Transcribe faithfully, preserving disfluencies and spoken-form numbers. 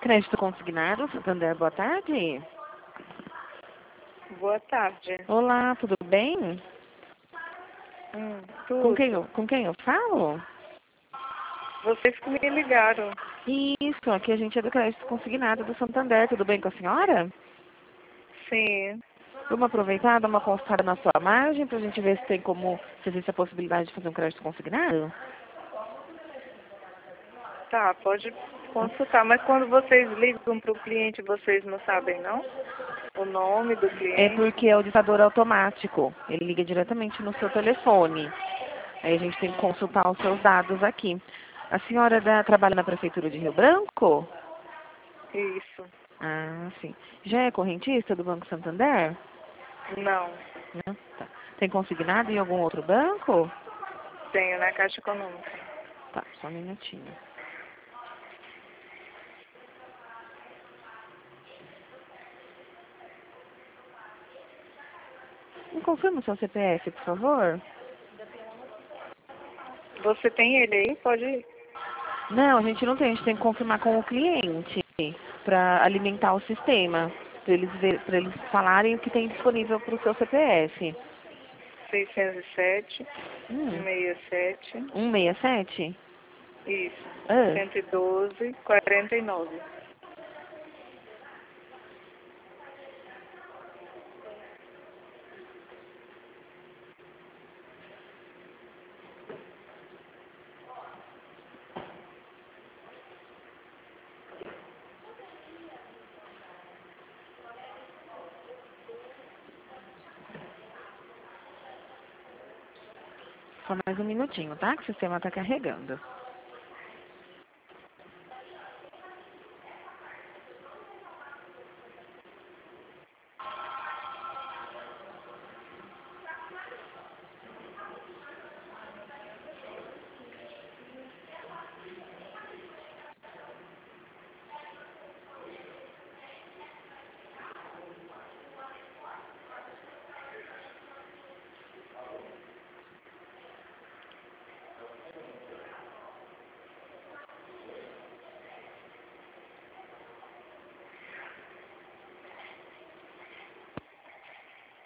Crédito consignado, Santander, boa tarde. Boa tarde. Olá, tudo bem? Hum, Com quem, eu, tudo. com quem eu falo? Vocês que me ligaram. Isso, aqui a gente é do Crédito Consignado do Santander, tudo bem com a senhora? Sim. Vamos aproveitar, dar uma consultada na sua margem para a gente ver se tem como, se existe a possibilidade de fazer um crédito consignado? Tá, pode consultar. Mas quando vocês ligam para o cliente, vocês não sabem, não? O nome do É cliente? porque é o ditador automático, ele liga diretamente no seu telefone. Aí a gente tem que Hum, consultar os seus dados aqui. A senhora da- trabalha na Prefeitura de Rio Branco? isso. Ah, sim. Já é correntista do Banco Santander? Não. Não? Tá. Tem consignado em algum outro banco? Tenho na Caixa Econômica. Tá, só um minutinho. Me confirma o seu C P F, por favor? Você tem ele aí? Pode ir. Não, a gente não tem, a gente tem que confirmar com o cliente para alimentar o sistema, para eles, ver- pra eles falarem o que tem disponível para o seu C P F. seiscentos e sete, Hum, cento e sessenta e sete. cento e sessenta e sete? Isso. Ah, cento e doze, quarenta e nove. só mais um minutinho, tá? Que o sistema está carregando.